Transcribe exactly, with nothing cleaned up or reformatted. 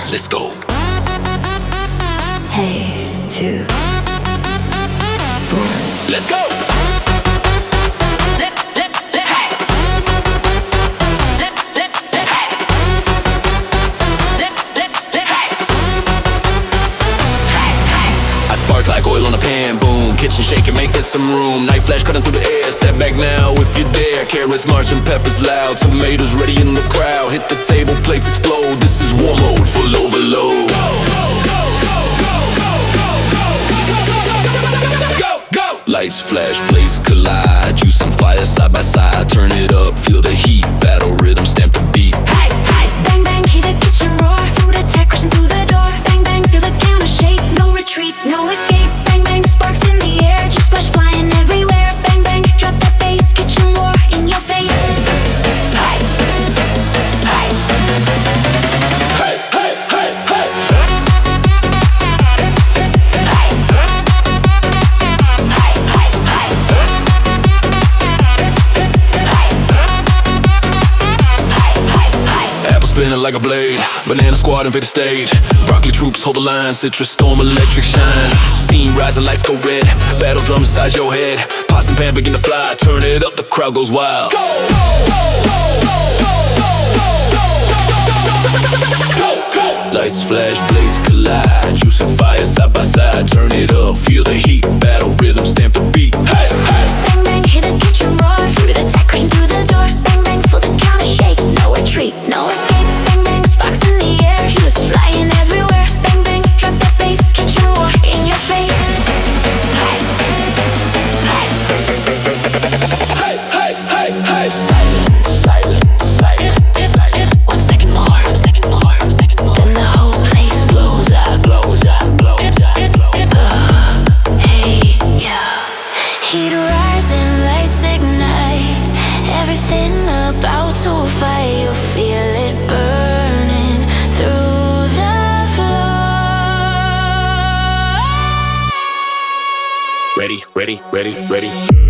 Let's go. Hey, two, one. Let's go. Spark like oil on a pan, boom. Kitchen shaking, make this some room. Night flash cutting through the air. Step back now if you're there. Carrots marching, peppers loud. Tomatoes ready in the crowd. Hit the table, plates explode. This is war mode, full overload. Go, go, go, go, go, go, go, go, go, go. Lights flash, blades collide. Juice and fire side by side. Turn it up, feel the heat. Battle rhythm, stamp the beat. Hey, hey, bang, bang, hear the kitchen roar. Food attack crashing through the door. Bang, bang, feel the counter shake. No retreat, no escape. Bang, bang, sparks in the air. Just splash flying everywhere. Bang, bang, drop that bass. Kitchen war in your face. Hey, hey, Hey, hey, hey, hey. Apple spinning like a blade. Banana squad invade the stage. Broccoli troops hold the line. Citrus storm, electric shine. Steam rising, lights go red. Battle drums inside your head. Pots and pan begin to fly. Turn it up, the crowd goes wild. Go, go, go, go, go, go, go, go, go. Lights flash, blades collide. Juice and fire side by side. Turn it up, feel the heat. Battle rhythm, stamp the beat. Hey, hey. bang, bang, hear the kitchen roar. Food attack crashing through the door. Bang, bang, feel the counter shake. No retreat, no escape. Bang, bang, sparks in the air. Just flying everywhere. Bang, bang, drop that bass. Kitchen war in your face. Hey, hey, Hey, hey, hey, hey. silent, silent, silent, silent. One second more, second more, second more. Then the whole place blows up, blows up, blows up, blows up. Uh, hey, yeah. Heat rising, lights ignite. Everything about to fire. You feel it burning through the floor. Ready, ready, ready, ready.